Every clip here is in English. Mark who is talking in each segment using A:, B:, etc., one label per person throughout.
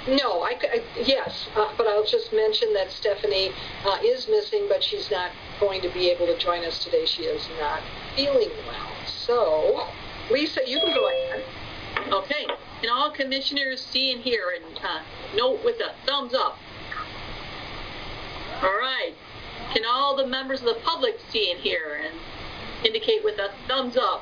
A: No, yes, but I'll just mention that Stephanie is missing, but she's not going to be able to join us today. She is not feeling well. So, Lisa, you can go ahead.
B: Okay. Can all commissioners see and hear, and note with a thumbs up? All right. Can all the members of the public see and hear, and indicate with a thumbs up?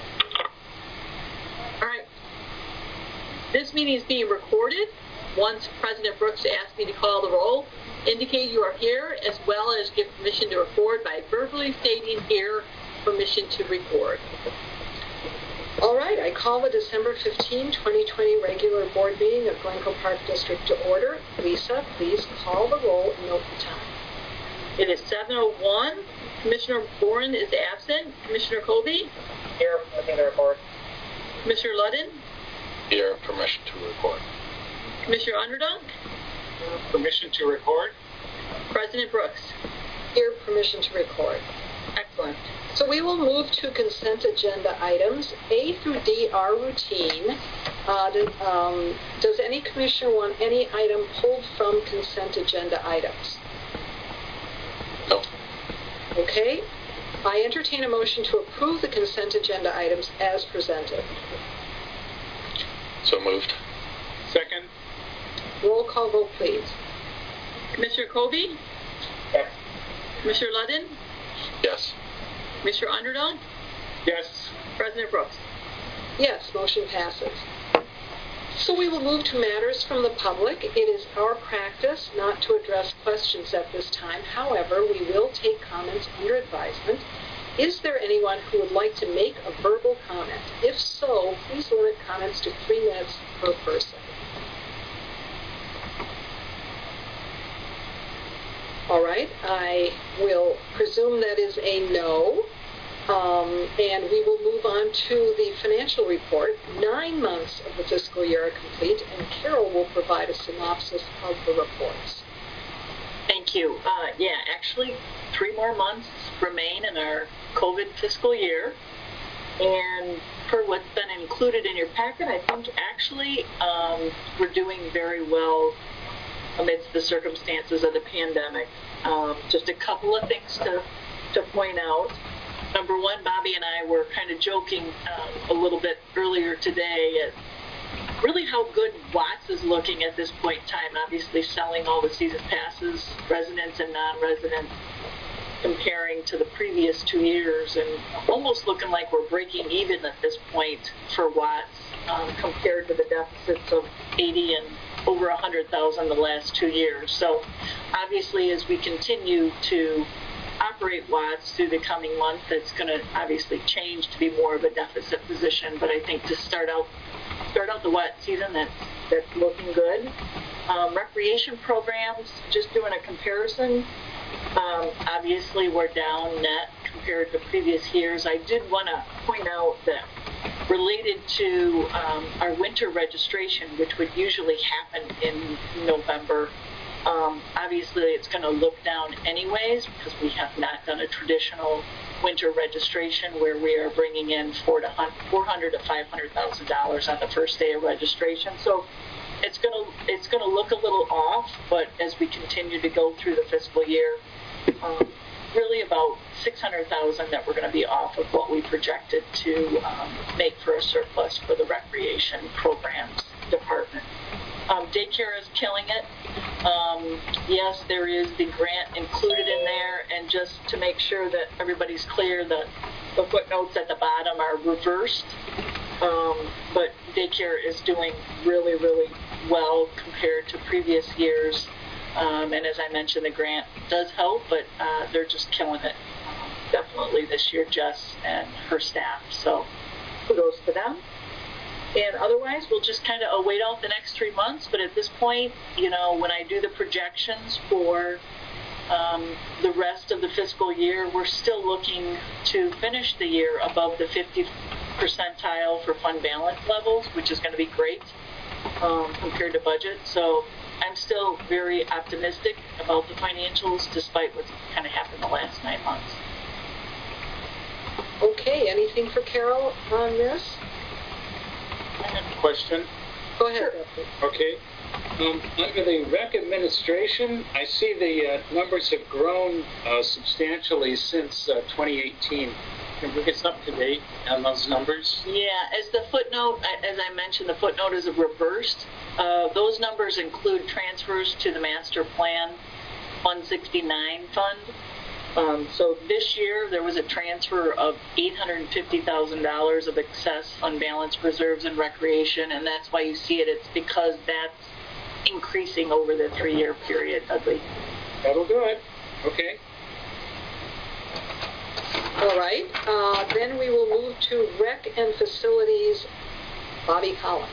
B: All right. This meeting is being recorded. Once President Brooks asked me to call the roll, indicate you are here, as well as give permission to record by verbally stating here, permission to record. All right, I call the December 15, 2020 regular board meeting of Glencoe Park District to order. Lisa, please call the roll and note the time. It is 7:01. Commissioner Boren is absent. Commissioner Colby?
C: Here, permission to record.
B: Commissioner Ludden?
D: Here, permission to record.
B: Commissioner Underdunk?
C: Permission to record.
B: President Brooks?
A: Here, permission to record.
B: Excellent.
A: So we will move to consent agenda items. A through D are routine. Does any commissioner want any item pulled from consent agenda items?
D: No.
A: Okay. I entertain a motion to approve the consent agenda items as presented.
D: So moved.
C: Second.
A: Roll call vote, please.
B: Commissioner Colby?
C: Yes.
B: Commissioner Ludden?
D: Yes.
B: Commissioner Underdunk?
C: Yes.
B: President Brooks?
A: Yes, motion passes. So we will move to matters from the public. It is our practice not to address questions at this time. However, we will take comments under advisement. Is there anyone who would like to make a verbal comment? If so, please limit comments to 3 minutes per person. All right, I will presume that is a no. And we will move on to the financial report. 9 months of the fiscal year are complete, and Carol will provide a synopsis of the reports.
B: Thank you. Actually, 3 more months remain in our COVID fiscal year. And per what's been included in your packet, I think actually we're doing very well amidst the circumstances of the pandemic. Just a couple of things to point out. Number one, Bobby and I were kind of joking a little bit earlier today at really how good Watts is looking at this point in time, obviously selling all the season passes, residents and non-residents, comparing to the previous 2 years, and almost looking like we're breaking even at this point for Watts compared to the deficits of 80 and over 100,000 the last 2 years. So obviously as we continue to operate Watts through the coming month, it's going to obviously change to be more of a deficit position, but I think to start out the wet season, that's looking good. Recreation programs, just doing a comparison, obviously we're down net compared to previous years. I did want to point out that related to our winter registration, which would usually happen in November, obviously it's going to look down anyways because we have not done a traditional winter registration where we are bringing in $400,000 to $500,000 on the first day of registration. So it's going to look a little off, but as we continue to go through the fiscal year, really about $600,000 that we're going to be off of what we projected to make for a surplus for the recreation programs department. Daycare is killing it. Yes, there is the grant included in there, and just to make sure that everybody's clear, the footnotes at the bottom are reversed. But daycare is doing really, really well compared to previous years. And as I mentioned, the grant does help, but they're just killing it definitely this year, Jess and her staff. So kudos to them. And otherwise, we'll just kind of wait out the next 3 months. But at this point, when I do the projections for the rest of the fiscal year, we're still looking to finish the year above the 50th percentile for fund balance levels, which is going to be great compared to budget. So I'm still very optimistic about the financials, despite what's kind of happened the last 9 months.
A: Okay, anything for Carol on this?
C: I have a question.
A: Go ahead,
B: Sure.
A: Dudley.
C: Okay. Under the rec administration, I see the numbers have grown substantially since 2018. Can we get up to date on those numbers?
B: Yeah, as the footnote, as I mentioned, the footnote is reversed. Those numbers include transfers to the master plan 169 fund. So this year there was a transfer of $850,000 of excess fund balance reserves and recreation, and that's why you see it. It's because that's increasing over the 3-year period, Dudley.
C: That'll do it. Okay.
A: All right. Then we will move to Rec and Facilities, Bobby Collins.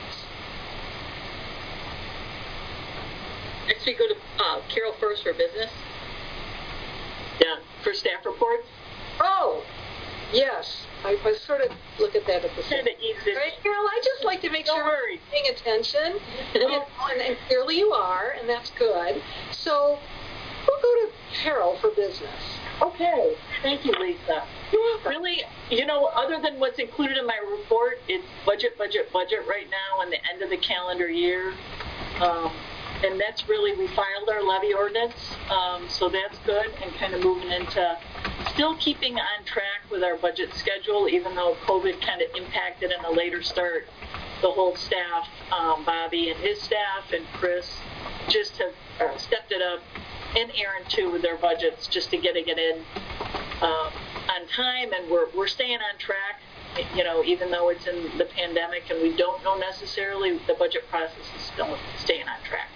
E: Next we go to Carol first for business.
B: Yeah, for staff reports.
A: Oh, yes. I sort of look at that at the same
B: Kind of ease it.
A: Right, Carol, I just like to make
B: Don't
A: sure
B: worry.
A: we're paying attention. And clearly you are, and that's good. So we'll go to Carol for business.
B: Okay, thank you, Lisa. Really, other than what's included in my report, it's budget right now and the end of the calendar year. And that's really, we filed our levy ordinance, so that's good, and kind of moving into still keeping on track with our budget schedule, even though COVID kind of impacted in a later start. The whole staff, Bobby and his staff and Chris, just have stepped it up, and Aaron too, with their budgets, just to get it in on time, and we're staying on track. Even though it's in the pandemic and we don't know necessarily, the budget process is still staying on track.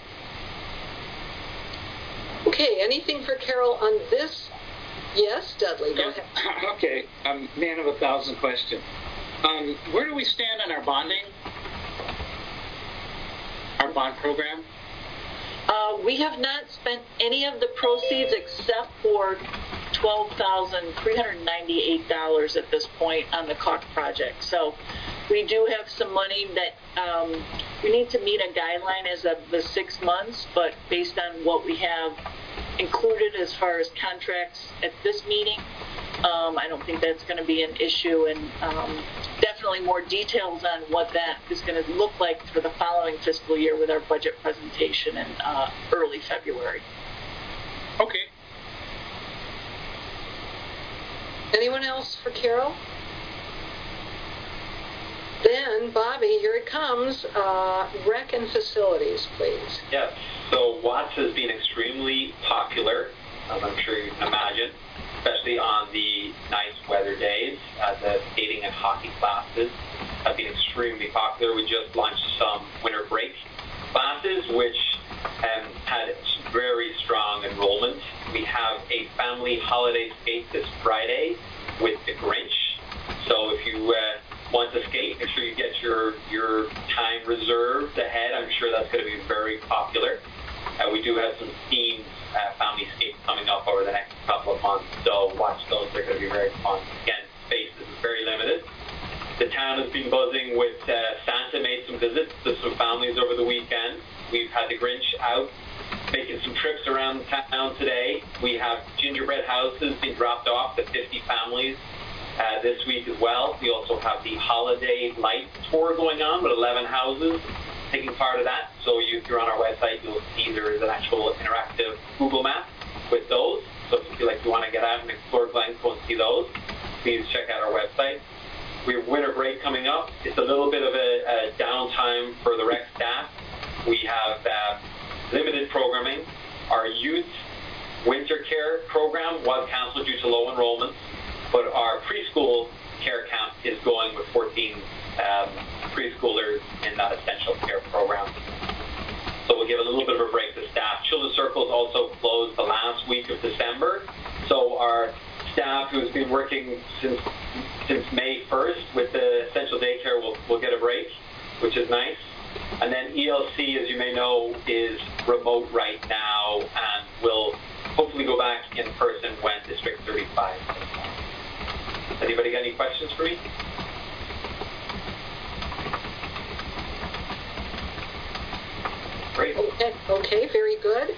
A: Okay, anything for Carol on this? Yes, Dudley, go ahead.
C: Okay. Man of 1,000 questions. Where do we stand on our bonding? Our bond program?
B: We have not spent any of the proceeds except for $12,398 at this point on the Caulk project. So we do have some money that we need to meet a guideline as of the 6 months, but based on what we have included as far as contracts at this meeting, I don't think that's going to be an issue, and definitely more details on what that is going to look like for the following fiscal year with our budget presentation in early February.
C: Okay.
A: Anyone else for Carol? Then, Bobby, here it comes. Rec and Facilities, please.
F: Yes. So Watts has been extremely popular, as I'm sure you can imagine, especially on the nice weather days. The skating and hockey classes have been extremely popular. We just launched some winter break classes, which had very strong enrollment. We have a family holiday skate this Friday with the Grinch. So if you want to skate, make sure you get your time reserved ahead. I'm sure that's going to be very popular. We do have some themed family skates coming up over the next couple of months, so watch those. They're going to be very fun. Again, space is very limited. The town has been buzzing with Santa made some visits to some families over the weekend. We've had the Grinch out making some trips around town today. We have gingerbread houses being dropped off to 50 families this week as well. We also have the holiday light tour going on with 11 houses taking part of that. So if you're on our website, you'll see there is an actual interactive Google map with those. So if you feel like you want to get out and explore Glencoe and see those, please check out our website. We have winter break coming up. It's a little bit of a downtime for the rec staff. We have limited programming. Our youth winter care program was canceled due to low enrollment, but our preschool care camp is going with 14 preschoolers in that essential care program. So we'll give a little bit of a break to staff. Children's Circles also closed the last week of December. So our staff who's been working since May 1st with the essential daycare will get a break, which is nice. And then ELC, as you may know, is remote right now and will hopefully go back in person when District 35 comes on. Anybody got any questions for me? Great.
A: Okay, very good.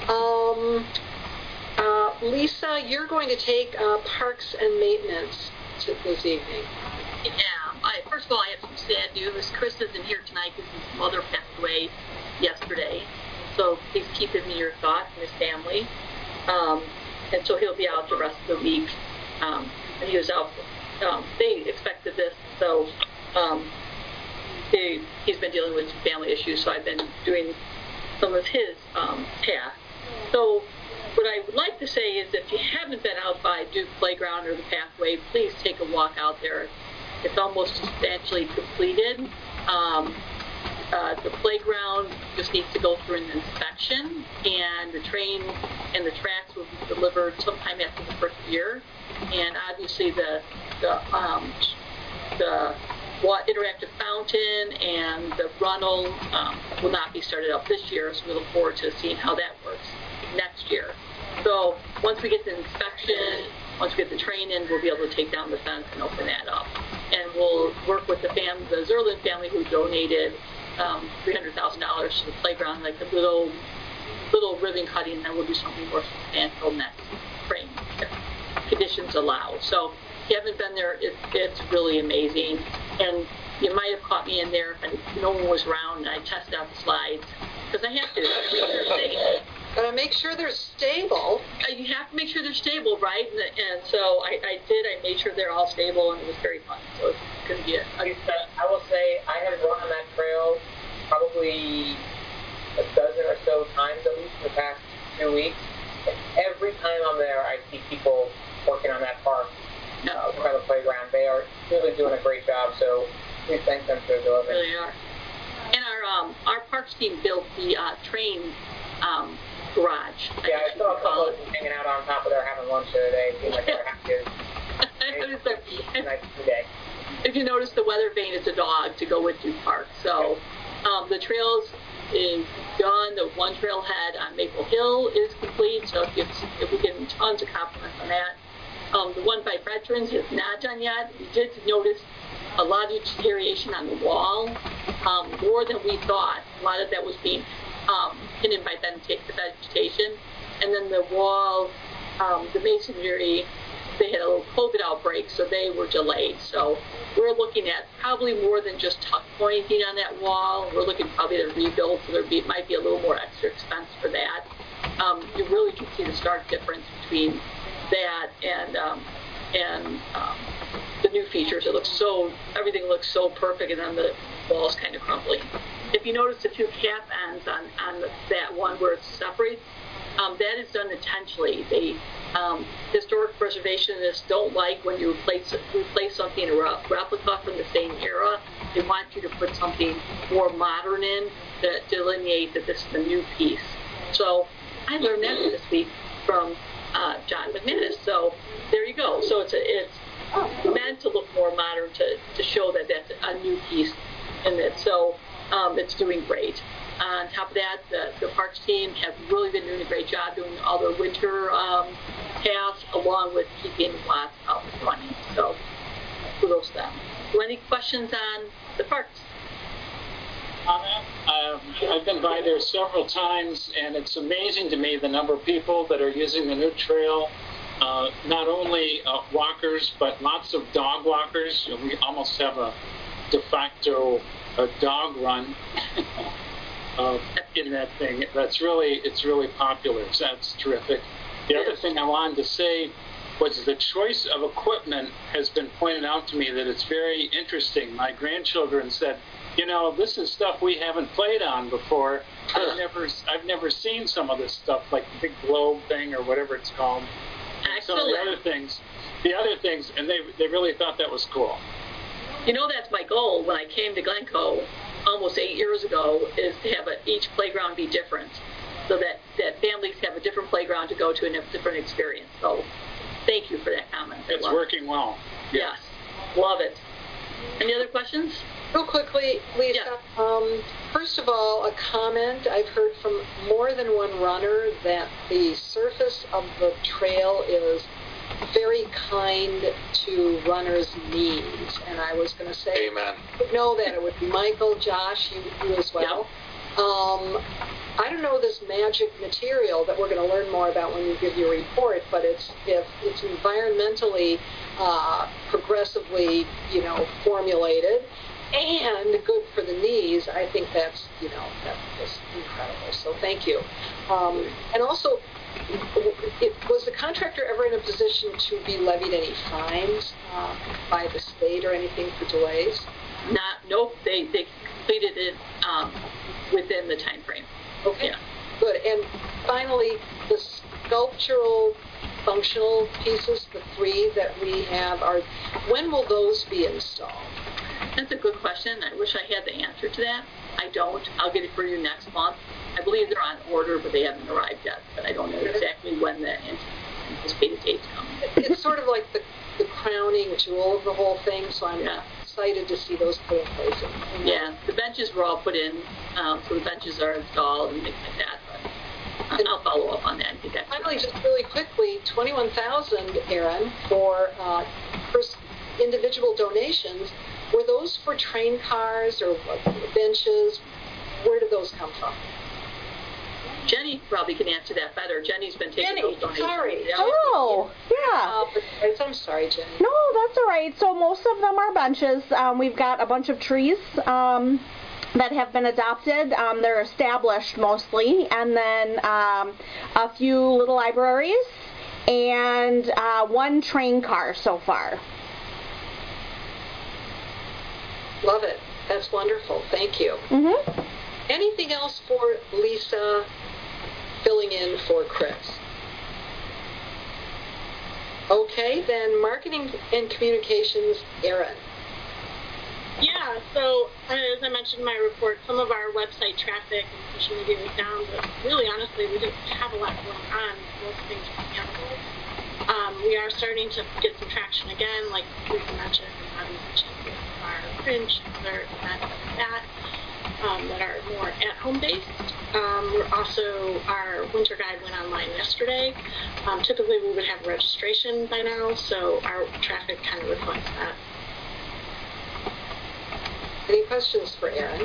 A: Lisa, you're going to take Parks and Maintenance this evening.
E: Yeah, first of all, I have some sad news. Chris isn't here tonight because his mother passed away yesterday. So please keep him in your thoughts and his family. And so he'll be out the rest of the week. And he was out. They expected this, so he's been dealing with family issues. So I've been doing some of his tasks. So what I would like to say is, if you haven't been out by Duke Playground or the Pathway, please take a walk out there. It's almost substantially completed. The playground just needs to go through an inspection, and the train and the tracks will be delivered sometime after the first year. And obviously the interactive fountain and the runnel will not be started up this year, so we look forward to seeing how that works next year. So once we get the inspection, once we get the train in, we'll be able to take down the fence and open that up. And we'll work with the Zerlin family, who donated $300,000 to the playground, like a little ribbon cutting, and then we'll do something more substantial next spring if conditions allow. So if you haven't been there, it's really amazing. And you might have caught me in there if no one was around and I tested out the slides, because I have to every Thursday.
A: Gotta make sure they're stable.
E: You have to make sure they're stable, right? And so I did. I made sure they're all stable, and it was very fun. So it's going to be
G: I will say I have run on that trail probably a dozen or so times at least in the past 2 weeks. And every time I'm there, I see people working on that park, by the playground. They are really doing a great job. So please thank them for delivering.
E: They really are. And our parks team built the train garage.
G: Yeah, I saw a couple of them hanging out on top of there having lunch the other day. It seemed like they were happy. Nice day.
E: If you notice, the weather vane is a dog to go with Duke Park. So the trails is done. The one trailhead on Maple Hill is complete. So if we're getting tons of compliments on that. The one by Veterans is not done yet. We did notice a lot of deterioration on the wall, more than we thought. A lot of that was being hidden by the vegetation. And then the wall, the masonry, they had a little COVID outbreak, so they were delayed. So we're looking at probably more than just tuck pointing on that wall. We're looking probably to rebuild, so might be a little more extra expense for that. You really can see the stark difference between that and the new features. Everything looks so perfect, and then the wall's kind of crumbling. If you notice the two cap ends on that one where it separates, that is done intentionally. Historic preservationists don't like when you replace something, a replica from the same era. They want you to put something more modern in to delineate that this is the new piece. So I learned that this week from John McManus. So there you go. So it's meant to look more modern to show that that's a new piece in it. So it's doing great. On top of that, the parks team have really been doing a great job doing all their winter tasks, along with keeping lots up and running. So kudos to them. Any questions on the parks?
C: I've been by there several times, and it's amazing to me the number of people that are using the new trail. Not only walkers, but lots of dog walkers. We almost have a de facto dog run in that thing. It's really popular. So that's terrific. The other thing I wanted to say was the choice of equipment has been pointed out to me that it's very interesting. My grandchildren said, this is stuff we haven't played on before. I've never seen some of this stuff, like the big globe thing or whatever it's called. Some of the other things, and they really thought that was cool.
E: That's my goal when I came to Glencoe almost 8 years ago, is to have each playground be different, so that families have a different playground to go to and have a different experience. So thank you for that comment.
C: It's working well.
E: Yes, love it. Any other questions?
A: Real quickly, Lisa, first of all, a comment. I've heard from more than one runner that the surface of the trail is very kind to runners' knees. And I was going to say,
D: Amen.
A: I know that it would be Michael, Josh, you as well. I don't know this magic material that we're going to learn more about when you give your report, but if it's environmentally, progressively, formulated and good for the knees, I think that's just incredible. So thank you. And also, was the contractor ever in a position to be levied any fines by the state or anything for delays?
E: Nope. They completed it within the time frame.
A: Okay,
E: yeah.
A: Good. And finally, the sculptural functional pieces, the 3 that we have, when will those be installed?
E: That's a good question. I wish I had the answer to that. I don't. I'll get it for you next month. I believe they're on order, but they haven't arrived yet. But I don't know exactly when the anticipated dates come.
A: It's sort of like the crowning jewel of the whole thing, so I'm excited to see those put in place.
E: Yeah, the benches were all put in, so the benches are installed and things like that. But I'll follow up on that and get that.
A: Finally, just really quickly, $21,000, Aaron, for individual donations. Were those for train cars or benches? Where did those come from?
E: Jenny probably can answer that better. Jenny's been taking those donations.
A: Sorry.
H: Oh, yeah.
A: I'm sorry, Jenny.
H: No, that's all right. So most of them are benches. We've got a bunch of trees that have been adopted. They're established mostly. And then a few little libraries and 1 train car so far.
A: Love it. That's wonderful. Thank you.
H: Mm-hmm.
A: Anything else for Lisa filling in for Chris? Okay, then marketing and communications, Erin.
I: Yeah, so as I mentioned in my report, some of our website traffic and social media was down, but really honestly, we didn't have a lot going on. Most things were canceled. We are starting to get some traction again, like Lisa mentioned, and Bobby mentioned with our Fringe, other events like that. That are more at-home based. Our winter guide went online yesterday. Typically we would have registration by now, so our traffic kind of reflects that.
A: Any questions for Aaron?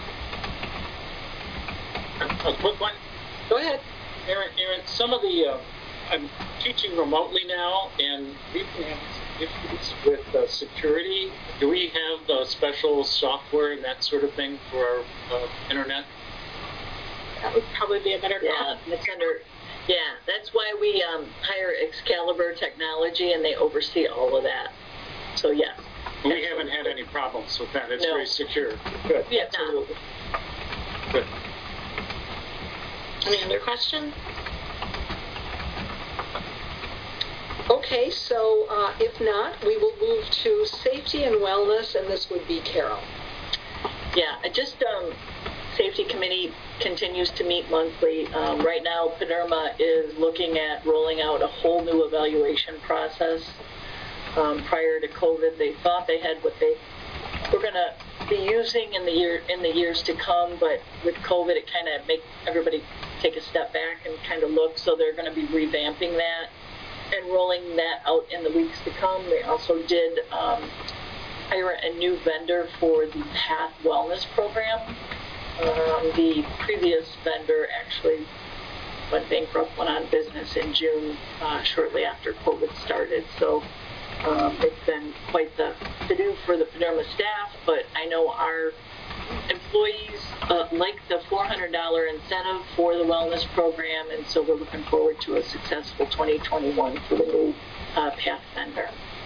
C: A quick one.
A: Go ahead.
C: Aaron, some of the, I'm teaching remotely now, and we've been having some issues with security. Do we have special software and that sort of thing for our internet?
I: That would probably be a better call.
E: That's why we hire Excalibur Technology, and they oversee all of that. So, yes.
C: We haven't had any problems with that. It's very secure. Good.
E: Yeah, absolutely.
C: Good.
I: Any other questions?
A: Okay, so if not, we will move to safety and wellness, and this would be Carol.
E: Yeah, safety committee continues to meet monthly. Right now, PNERMA is looking at rolling out a whole new evaluation process. Prior to COVID, they thought they had what they were going to be using in the years to come, but with COVID, it kind of made everybody take a step back and kind of look. So they're going to be revamping that and rolling that out in the weeks to come. They also did hire a new vendor for the PATH Wellness program. The previous vendor actually went bankrupt, went out of business in June, shortly after COVID started. So it's been quite the to-do for the PNERMA staff, but I know our employees like the $400 incentive for the wellness program, and so we're looking forward to a successful 2021 for the new PATH vendor.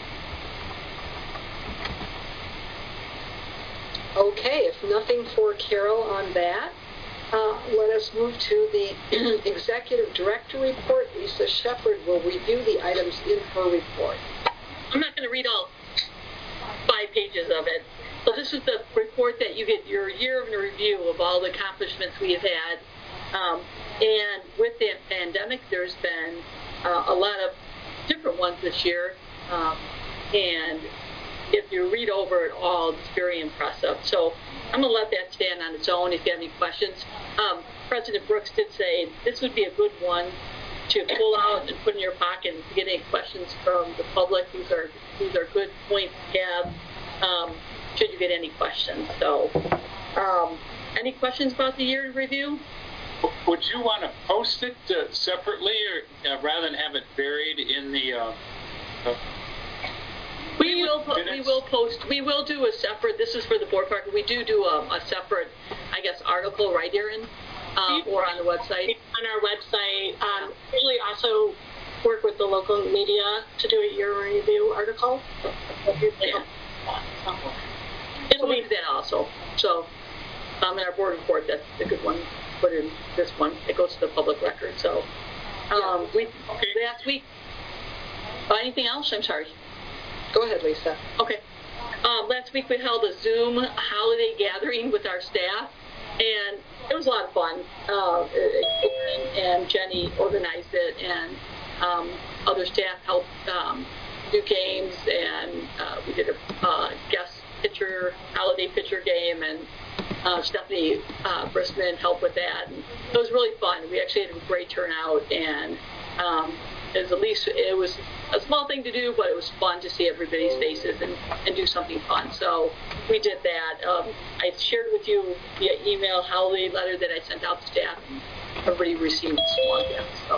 A: Okay, if nothing for Carol on that, let us move to the Executive Director report. Lisa Shepard will review the items in her report.
E: I'm not going to read all 5 pages of it. So this is the report that you get your year in review of all the accomplishments we have had. And with the pandemic, there's been a lot of different ones this year. And if you read over it all, it's very impressive. So I'm going to let that stand on its own if you have any questions. President Brooks did say this would be a good one to pull out and put in your pocket and get any questions from the public. These are good points to have should you get any questions. So Any questions about the year in review?
C: Would you want to post it separately, or rather than have it buried in the?
E: We will do a separate. This is for the board park. We do a separate, I guess, article, right, Erin, or on the website.
I: On our website, usually also work with the local media to do a year review article.
E: Yeah. It'll be that also. So, in our board report, that's a good one. Put in this one. It goes to the public record. So, last week. Anything else? I'm sorry.
A: Go ahead, Lisa.
E: Okay. Last week we held a Zoom holiday gathering with our staff, and it was a lot of fun. And Jenny organized it, and other staff helped do games, and we did a guest holiday pitcher game, and Stephanie Brisman helped with that. And it was really fun. We actually had a great turnout, and it was a small thing to do, but it was fun to see everybody's faces and do something fun. So we did that. I shared with you via email holiday letter that I sent out to staff, and everybody received one gift. So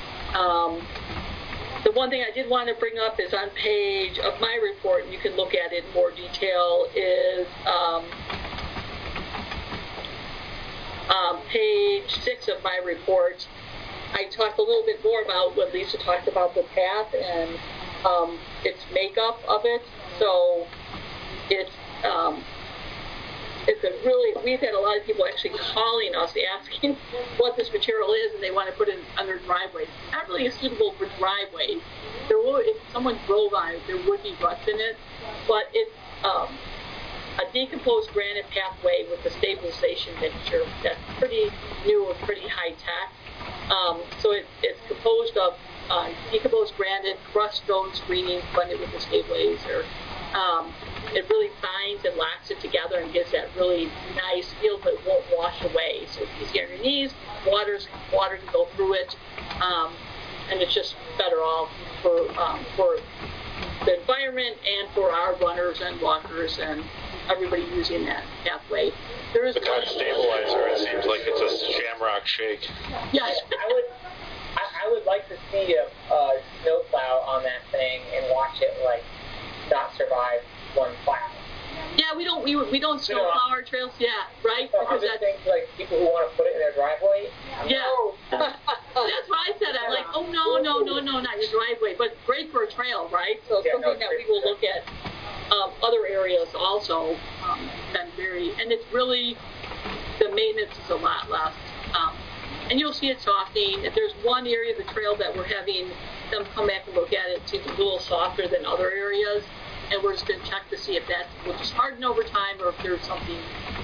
E: the one thing I did want to bring up is on page of my report, and you can look at it in more detail, is page 6 of my report. I talked a little bit more about what Lisa talked about, the path and its makeup of it. So we've had a lot of people actually calling us asking what this material is, and they want to put it on their driveways. Not really suitable for driveways. If someone drove on it, there would be ruts in it, but it's a decomposed granite pathway with a stabilization mixture that's pretty new and pretty high tech. So it's composed of decomposed granite, crushed stone screening blended with a stabilizer. It really binds and locks it together and gives that really nice feel, but it won't wash away. So it's easy on your knees, water can go through it, and it's just better off for the environment and for our runners and walkers and everybody using that pathway. There is
D: the kind of stabilizer. It seems like it's a shamrock shake.
E: Yes.
G: I would like to see a snowplow on that thing and watch it not survive one plow.
E: Yeah, we don't snowplow our trails. Yeah, right.
G: So because I think people who want to put it in their driveway.
E: Yeah. That's what I said. I'm like, oh no, not your driveway, but great for a trail, right? So it's something that we will look at. Other areas also been and it's really, the maintenance is a lot less. And you'll see it softening. If there's one area of the trail that we're having them come back and look at it, it's a little softer than other areas, and we're just going to check to see if that will just harden over time or if there's something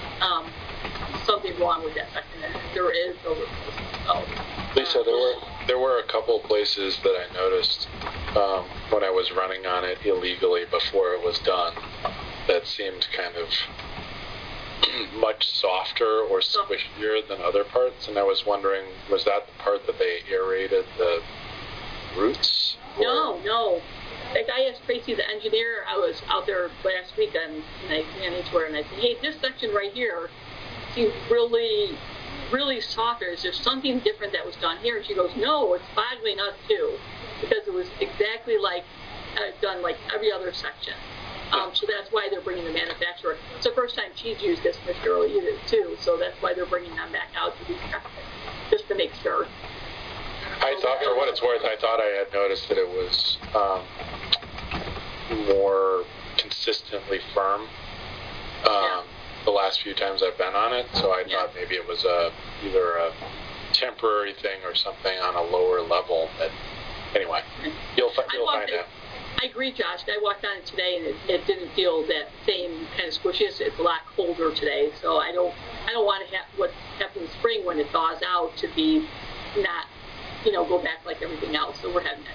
E: wrong with that section. And if there is, they'll replace it. So,
D: Lisa, there were a couple places that I noticed when I was running on it illegally before it was done that seemed kind of much softer or squishier than other parts, and I was wondering, was that the part that they aerated the roots?
E: No. Like I asked Tracy, the engineer, I was out there last weekend, and I ran into her, and I said, hey, this section right here seems really, really soft. Is there something different that was done here? And she goes, no, it's boggling us too, because it was exactly like done like every other section. So that's why they're bringing the manufacturer. It's the first time she's used this material either too, so that's why they're bringing them back out to be tested, just to make sure.
D: I thought, for what it's worth, I had noticed that it was more consistently firm the last few times I've been on it, so I thought maybe it was either a temporary thing or something on a lower level. But anyway, you'll find out.
E: I agree, Josh. I walked on it today, and it didn't feel that same kind of squishy. It's a lot colder today, so I don't want to have what happened in spring when it thaws out to be not, go back like everything else. So we're having that.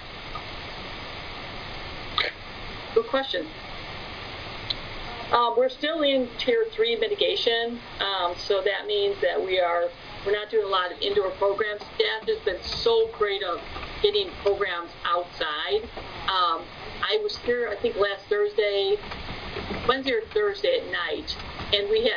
D: Okay.
E: Good question. We're still in Tier 3 mitigation, so that means that we're not doing a lot of indoor programs. Staff has been so great of getting programs outside. I was here, I think, last Wednesday or Thursday at night, and we had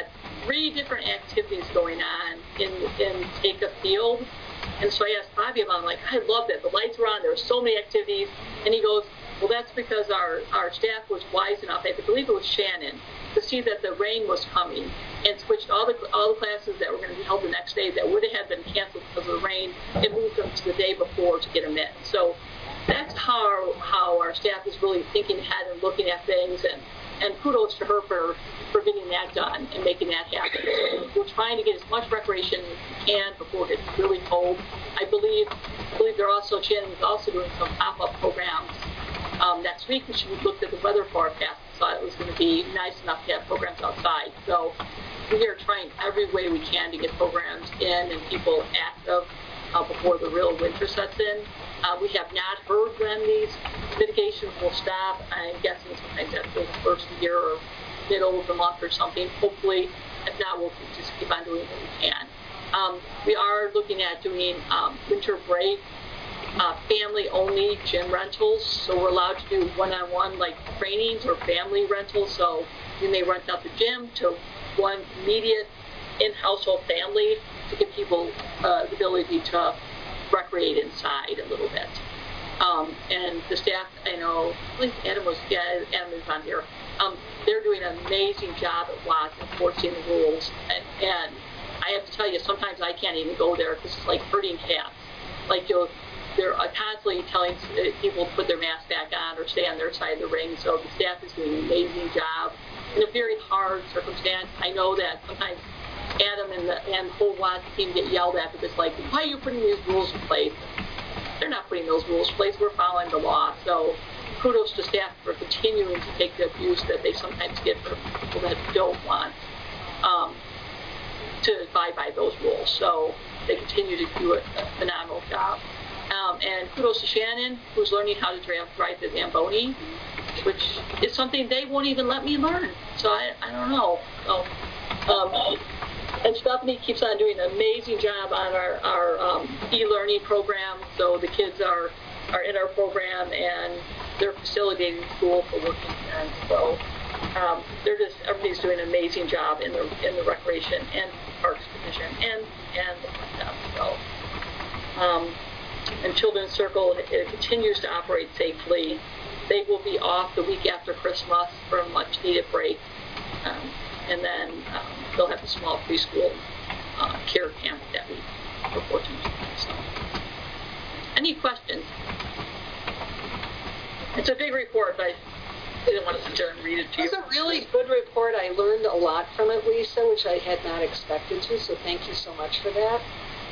E: 3 different activities going on in Take a Field. And so I asked Bobby about it. I'm like, I love that. The lights were on. There were so many activities. And he goes, well, that's because our staff was wise enough, I believe it was Shannon, to see that the rain was coming and switched all the classes that were going to be held the next day that would have been canceled because of the rain and moved them to the day before to get them in. So that's how our staff is really thinking ahead and looking at things, and kudos to her for getting that done and making that happen. So we're trying to get as much recreation as we can before it gets really cold. I believe Shannon's also doing some pop-up programs next week, which we looked at the weather forecast and thought it was going to be nice enough to have programs outside. So we are trying every way we can to get programs in and people active before the real winter sets in. We have not heard when these mitigations will stop. I'm guessing sometimes after the first of the year or middle of the month or something. Hopefully, if not, we'll just keep on doing what we can. We are looking at doing winter break, family-only gym rentals. So we're allowed to do one-on-one like trainings or family rentals. So we may rent out the gym to one immediate in-household family to give people the ability to recreate inside a little bit. And the staff, I know, I believe Adam is on here. They're doing an amazing job at Watts enforcing the rules. And I have to tell you, sometimes I can't even go there because it's like herding cats. Like they're constantly telling people to put their mask back on or stay on their side of the ring. So the staff is doing an amazing job in a very hard circumstance. I know that sometimes Adam and the whole Watts team get yelled at because, like, why are you putting these rules in place? They're not putting those rules in place. We're following the law. So kudos to staff for continuing to take the abuse that they sometimes get from people that don't want to abide by those rules. So they continue to do a phenomenal job. And kudos to Shannon, who's learning how to drive the Zamboni, which is something they won't even let me learn. So I don't know. So, and Stephanie keeps on doing an amazing job on our e-learning program. So the kids are in our program and they're facilitating school for working parents. So everybody's doing an amazing job in the recreation and parks division and the front desk. So and Children's Circle, it continues to operate safely. They will be off the week after Christmas for a much needed break. And then they'll have a small preschool care camp that week for 14 children. So, any questions? It's a big report, but I didn't want to sit there and read it to you.
A: It's a really good report. I learned a lot from it, Lisa, which I had not expected to, so thank you so much for that.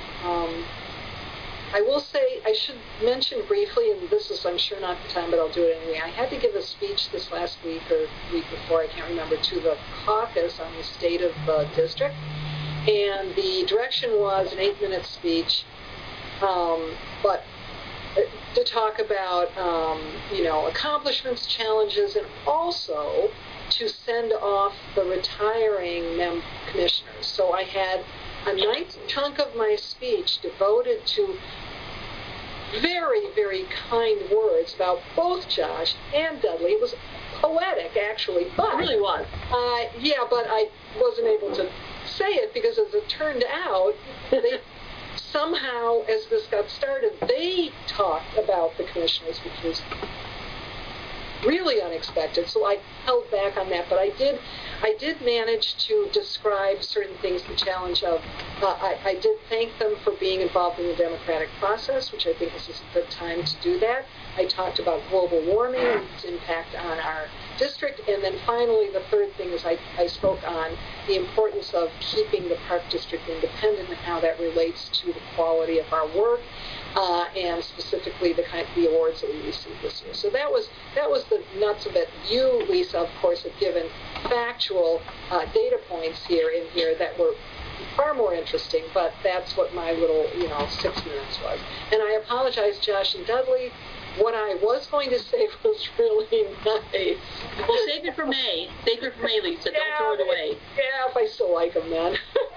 A: I will say, I should mention briefly, and this is, I'm sure, not the time, but I'll do it anyway. I had to give a speech this last week or week before, I can't remember, to the caucus on the state of the district. And the direction was an 8-minute speech, but to talk about, accomplishments, challenges, and also to send off the retiring commissioners. So I had a nice chunk of my speech devoted to very, very kind words about both Josh and Dudley. It was poetic, actually, but
E: it really was.
A: Yeah, but I wasn't able to say it because, as it turned out, they somehow, as this got started, they talked about the commissioners, which was really unexpected. So I held back on that, but I did manage to describe certain things, the challenge of, I did thank them for being involved in the democratic process, which I think this is a good time to do that. I talked about global warming and its impact on our district. And then finally, the third thing is I spoke on the importance of keeping the Park District independent and how that relates to the quality of our work. And specifically the awards that we received this year. So that was the nuts of it. You, Lisa, of course, have given factual data points here that were far more interesting, but that's what my little 6 minutes was. And I apologize, Josh and Dudley. What I was going to say was really nice.
E: Well, save it for May. Save it for May, Lisa. Don't throw it away.
A: Yeah, if I still like them then.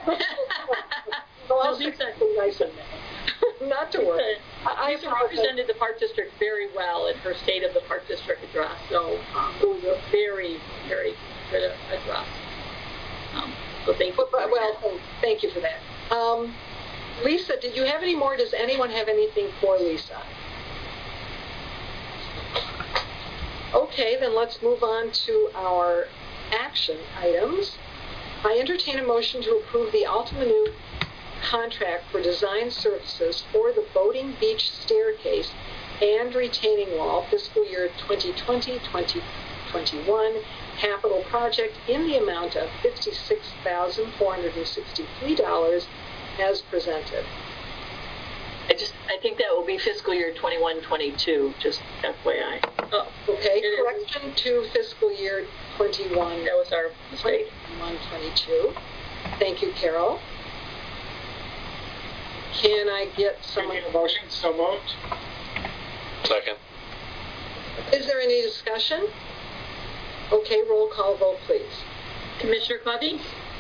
A: I'll say something nice in May. Not to worry.
E: Lisa represented the Park District very well in her State of the Park District address, so it was a very, very good address. So thank you.
A: Thank you for that. Lisa, did you have any more? Does anyone have anything for Lisa? Okay, then let's move on to our action items. I entertain a motion to approve the Ultima Nu contract for design services for the Boating Beach staircase and retaining wall fiscal year 2020-2021 capital project in the amount of $56,463 as presented.
B: I think that will be fiscal year 21-22, just FYI.
A: Oh, okay, correction to fiscal year 21.
E: That was our mistake.
A: 21-22. Thank you, Carol. Can I get someone?
C: Making a motion, so moved.
D: Second.
A: Is there any discussion? Okay, roll call vote, please.
E: Commissioner Covey?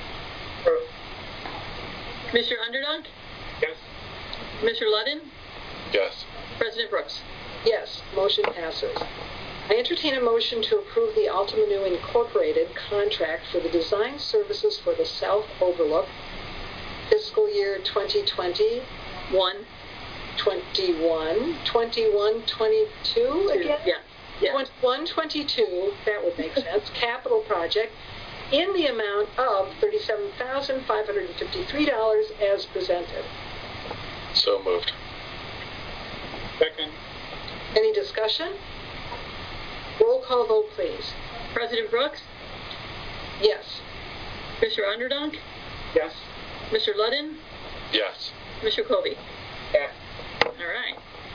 E: Commissioner Underdunk?
C: Yes.
E: Commissioner Ludden?
D: Yes.
E: President Brooks?
A: Yes, motion passes. I entertain a motion to approve the Ultima Nu Incorporated contract for the design services for the South Overlook fiscal year 2020. 21-22 again?
E: Yeah.
A: 21-22, that would make sense, capital project in the amount of $37,553 as presented.
D: So moved.
C: Second.
A: Any discussion? Roll call vote, please.
E: President Brooks?
A: Yes.
E: Commissioner Underdunk?
C: Yes.
E: Mr. Ludden?
D: Yes.
E: Commissioner Covey?
G: Yes.
E: All right.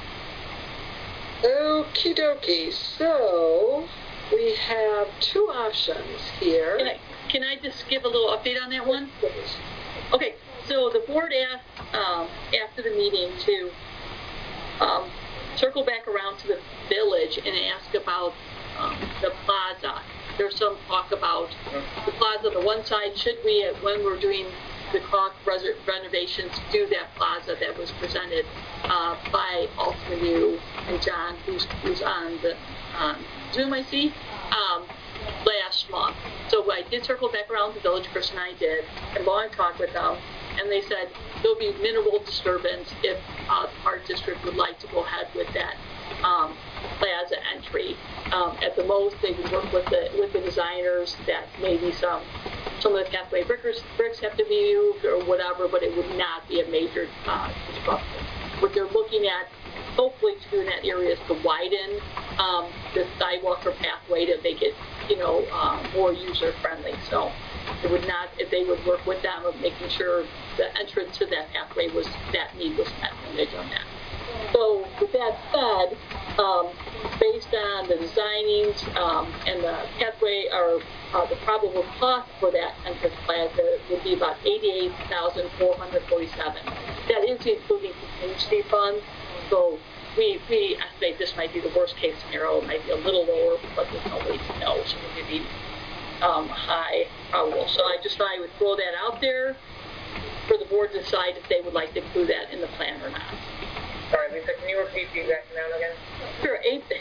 A: Okie dokie. So we have two options here.
E: Can I just give a little update on that one?
A: Please.
E: Okay, so the board asked after the meeting to circle back around to the village and ask about the plaza. There's some talk about the plaza on the one side. Should we, when we're doing the clock renovations, do that plaza that was presented by Ultima Nu and John, who's on the Zoom, I see, last month. So I did circle back around the village, Chris and I did, and long talked with them, and they said there'll be minimal disturbance if the Park District would like to go ahead with that plaza entry. At the most, they would work with the designers that maybe some of the pathway bricks have to be moved or whatever, but it would not be a major disruption. What they're looking at, hopefully, to do in that area is to widen the sidewalk or pathway to make it, more user friendly. So it would not, if they would work with them of making sure the entrance to that pathway that need was met when they've done that. So with that said, based on the designings and the pathway or the probable cost for that entrance plaza would be about $88,447. That is including contingency funds. So we estimate this might be the worst case scenario. It might be a little lower, but there's no way to know. So it would be high probable. So I just thought I would throw that out there for the board to decide if they would like to include that in the plan or not.
G: Sorry, Lisa, can you repeat the exact amount again?
E: Sure,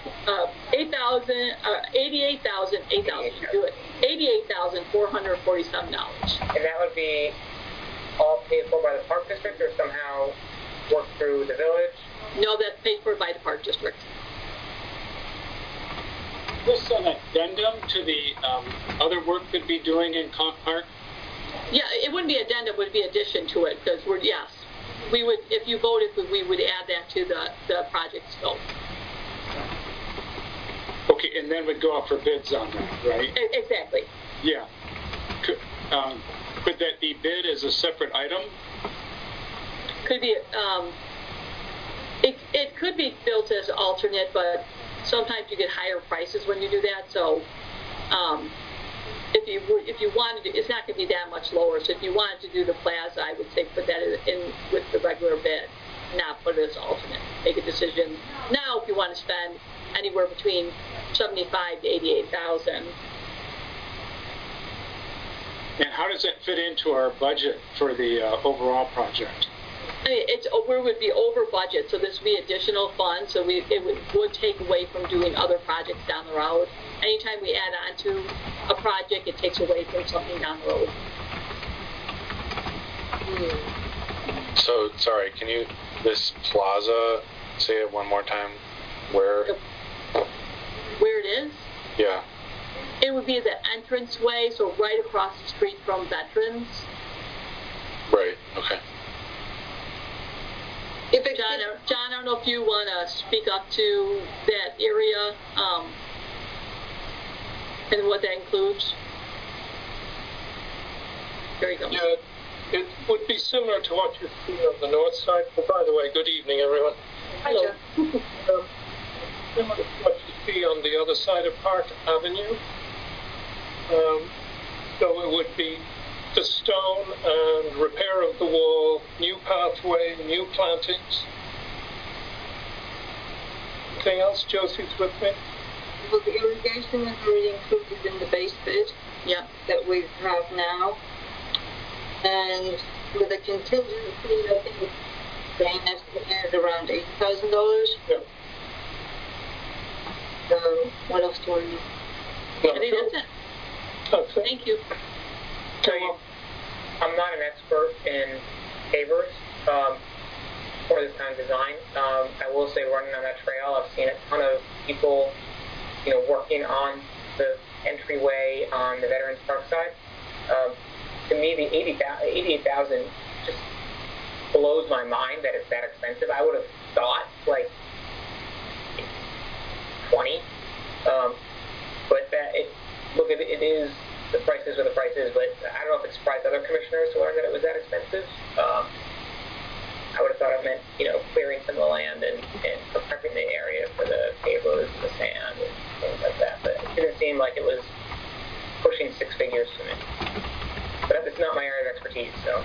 E: $88,447.
G: And that would be all paid for by the Park District or somehow worked through the village?
E: No, that's paid for by the Park District.
C: Is this an addendum to the other work they'd be doing in Conch Park?
E: Yeah, it wouldn't be addendum, it would be addition to it, because we would, if you voted, we would add that to the project scope.
C: Okay, and then we'd go out for bids on that, right?
E: Exactly.
C: Yeah. Could that be bid as a separate item?
E: Could be, it could be built as alternate, but sometimes you get higher prices when you do that, so if you wanted to, it's not going to be that much lower. So if you wanted to do the plaza, I would say put that in with the regular bid, not put it as alternate. Make a decision now if you want to spend anywhere between $75,000 to $88,000.
C: And how does that fit into our budget for the overall project?
E: We would be over budget, so this would be additional funds. So it would take away from doing other projects down the road. Anytime we add on to a project, it takes away from something down the road.
D: So, sorry, can you, this plaza, say it one more time? Where
E: it is?
D: Yeah.
E: It would be the entranceway, so right across the street from Veterans.
D: Right, okay.
E: John, I don't know if you want to speak up to that area and what that includes. There you go.
J: Yeah, it would be similar to what you see on the north side. But by the way, good evening, everyone.
E: Hello.
J: Similar to what you see on the other side of Park Avenue. So it would be the stone and repair of the wall, new pathway, new plantings. Anything else? Josie's with me?
K: Well, the irrigation is already included in the base bid that we have now. And with a contingency, I think Dane estimated around $80,000.
J: Yeah.
K: What else do you want to know?
E: I think that's it.
J: That's it.
E: Thank you.
G: So I'm not an expert in pavers or this kind of design. I will say, running on that trail, I've seen a ton of people, working on the entryway on the Veterans Park side. To me, the $88,000 just blows my mind that it's that expensive. I would have thought like 20, but it is. The price is what the price is, but I don't know if it surprised other commissioners to learn that it was that expensive. I would have thought it meant, clearing some of the land and prepping the area for the pavers and the sand and things like that. But it didn't seem like it was pushing six figures to me. But it's not my area of expertise, so.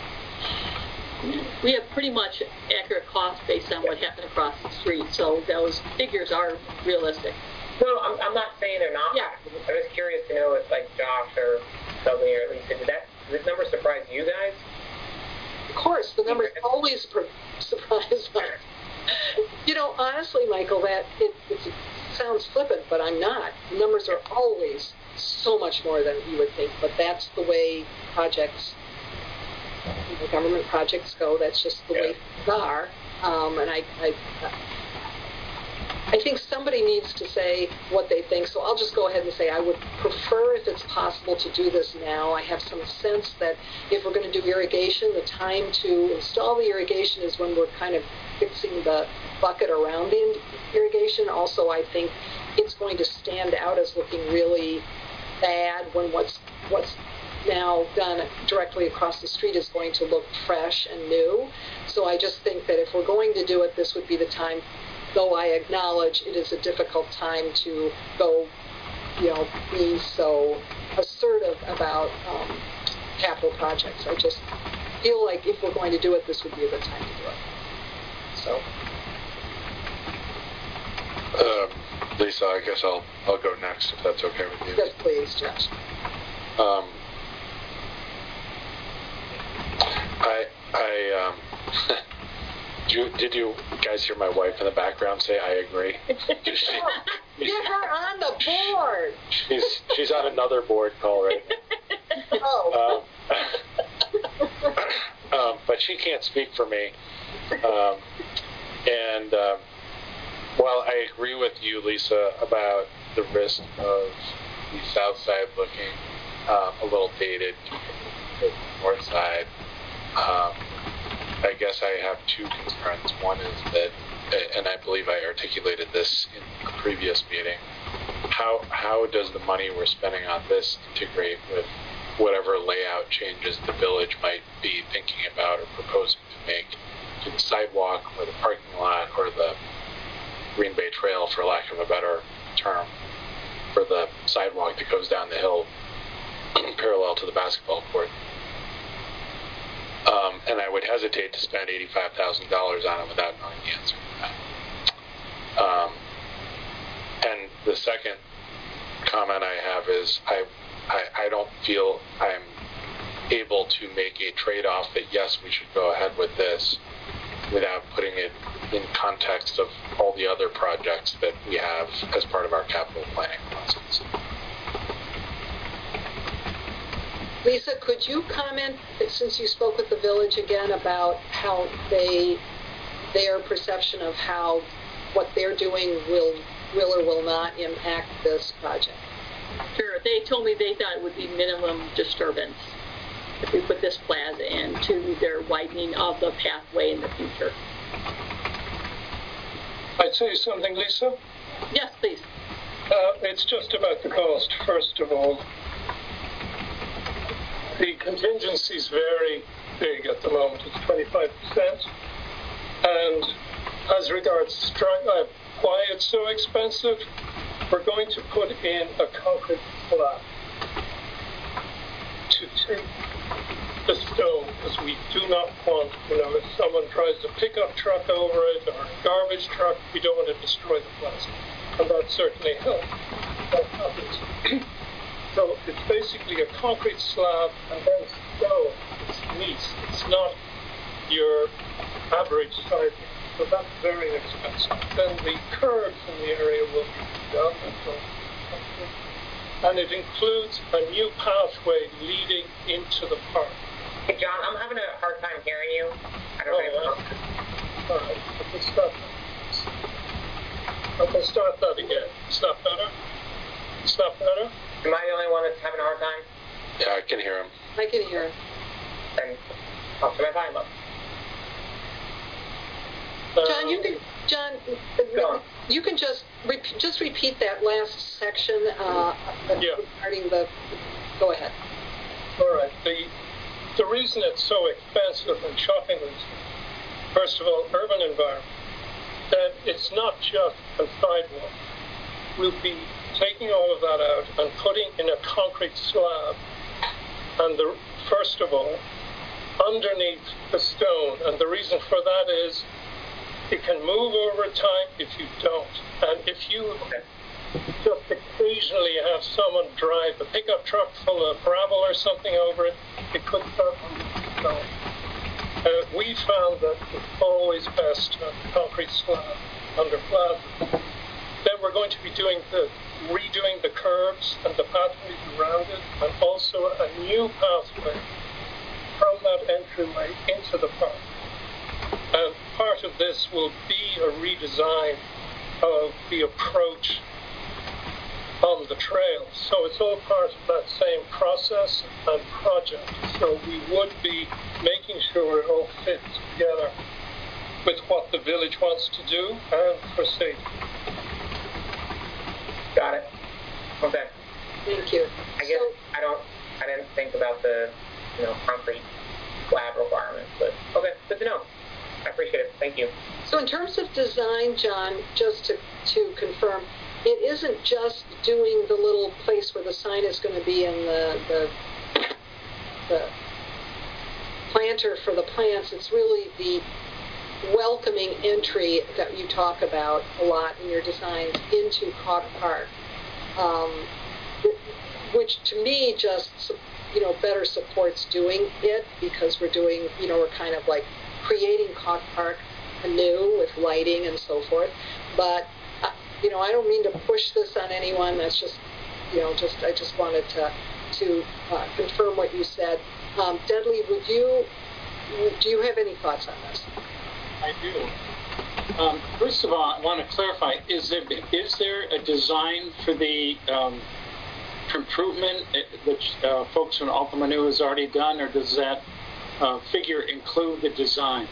E: We have pretty much accurate costs based on what happened across the street, so those figures are realistic.
G: No, I'm not saying they're not.
E: Yeah.
G: I'm just curious to know if, like, Josh or Dudley or Lisa, did this number surprise you guys?
A: Of course, the numbers always surprise us. Honestly, Michael, that it sounds flippant, but I'm not. The numbers are always so much more than you would think, but that's the way projects, government projects go. That's just the way things are. And I think somebody needs to say what they think, so I'll just go ahead and say I would prefer, if it's possible, to do this now. I have some sense that if we're going to do irrigation, the time to install the irrigation is when we're kind of fixing the bucket around the irrigation. Also, I think it's going to stand out as looking really bad when what's now done directly across the street is going to look fresh and new. So I just think that if we're going to do it, this would be the time. Though I acknowledge it is a difficult time to go, be so assertive about capital projects. I just feel like if we're going to do it, this would be the time to do it. So.
D: Lisa, I guess I'll go next if that's okay with you.
A: Yes, please, Josh.
D: Did you guys hear my wife in the background say I agree?
A: Get her on the board.
D: She's on another board call right now. But she can't speak for me. While I agree with you, Lisa, about the risk of the south side looking a little dated to the north side, I guess I have two concerns. One is that, and I believe I articulated this in the previous meeting, how does the money we're spending on this integrate with whatever layout changes the village might be thinking about or proposing to make to the sidewalk or the parking lot or the Green Bay Trail, for lack of a better term, for the sidewalk that goes down the hill parallel to the basketball court. And I would hesitate to spend $85,000 on it without knowing the answer to that. And the second comment I have is I don't feel I'm able to make a trade-off that, yes, we should go ahead with this without putting it in context of all the other projects that we have as part of our capital planning process.
A: Lisa, could you comment, since you spoke with the village again, about how their perception of how what they're doing will or will not impact this project?
E: Sure. They told me they thought it would be minimum disturbance if we put this plaza in to their widening of the pathway in the future.
J: I'd say something, Lisa?
E: Yes, please.
J: It's just about the cost, first of all. The contingency is very big at the moment. It's 25%. And as regards why it's so expensive, we're going to put in a concrete slab to take the stone, because we do not want, if someone tries a pickup truck over it or a garbage truck, we don't want to destroy the plaza. And that certainly helps. That happens. So it's basically a concrete slab and then stone. It's nice. It's not your average siding. So that's very expensive. Then the curbs in the area will be done. And it includes a new pathway leading into the park.
G: Hey, John, I'm having a hard time hearing you. I don't know.
J: All right. I can start that again. Is that better? Is that better?
G: Am I the only one that's having a hard time?
D: Yeah, I can hear him.
A: I can hear him.
G: Then I'll turn my volume up.
A: John, you can just repeat that last section regarding the. Go ahead.
J: All right. The reason it's so expensive and shockingly, first of all, urban environment. Then it's not just a sidewalk. We'll be taking all of that out and putting in a concrete slab. And first of all, underneath the stone. And the reason for that is it can move over time if you don't. And if you just occasionally have someone drive a pickup truck full of gravel or something over it, it could start moving the stone. We found that it's always best to have a concrete slab under plaza. Then we're going to be redoing the curbs and the pathways around it, and also a new pathway from that entryway into the park. And part of this will be a redesign of the approach on the trail. So it's all part of that same process and project. So we would be making sure it all fits together with what the village wants to do and for safety.
G: Got it. Okay.
A: Thank you.
G: I guess I didn't think about the concrete slab requirements, but okay, good to know. I appreciate it. Thank you.
A: So in terms of design, John, just to confirm, it isn't just doing the little place where the sign is going to be in the planter for the plants. It's really the welcoming entry that you talk about a lot in your designs into Cog Park, which to me just better supports doing it, because we're doing we're kind of like creating Cog Park anew with lighting and so forth. But I don't mean to push this on anyone. That's just I just wanted to confirm what you said. Dudley, do you have any thoughts on this?
C: I do. First of all, I want to clarify: is there a design for the improvement which folks from Alphamanu has already done, or does that figure include the design?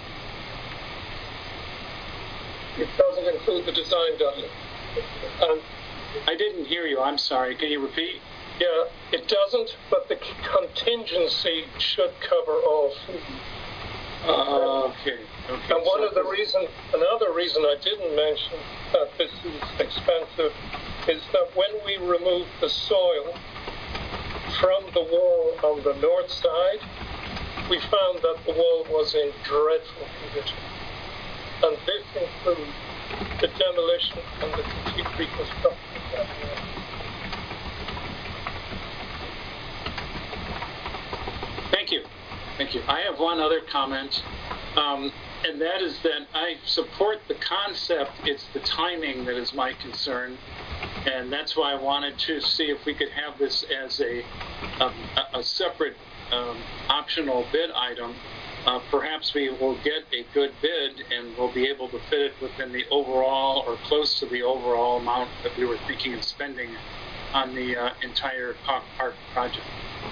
J: It doesn't include the design, Dudley.
C: I didn't hear you. I'm sorry. Can you repeat?
J: Yeah, it doesn't, but the contingency should cover all fees.
C: Okay.
J: And another reason I didn't mention that this is expensive is that when we removed the soil from the wall on the north side, we found that the wall was in dreadful condition. And this includes the demolition and the complete reconstruction of that wall.
C: Thank you. Thank you. I have one other comment, and that is that I support the concept. It's the timing that is my concern. And that's why I wanted to see if we could have this as a separate optional bid item. Perhaps we will get a good bid and we'll be able to fit it within the overall or close to the overall amount that we were thinking of spending on the entire Cog Park project.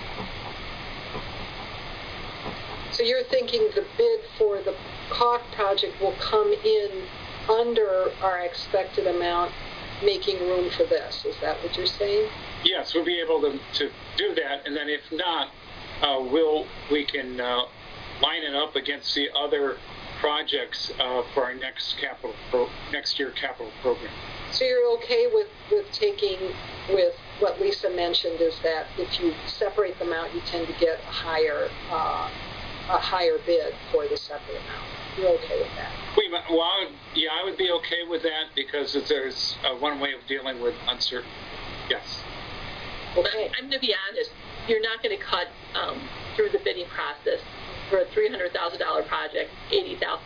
A: So you're thinking the bid for the Cog project will come in under our expected amount, making room for this. Is that what you're saying?
C: Yes, we'll be able to do that, and then if not, we can line it up against the other projects for our next year capital program.
A: So you're okay with taking with what Lisa mentioned, is that if you separate them out, you tend to get a higher bid for the separate amount. You're okay with that?
C: I would be okay with that because there's one way of dealing with uncertainty. Yes.
A: Okay.
E: I'm going to be honest. You're not going to cut through the bidding process for a $300,000 project, $80,000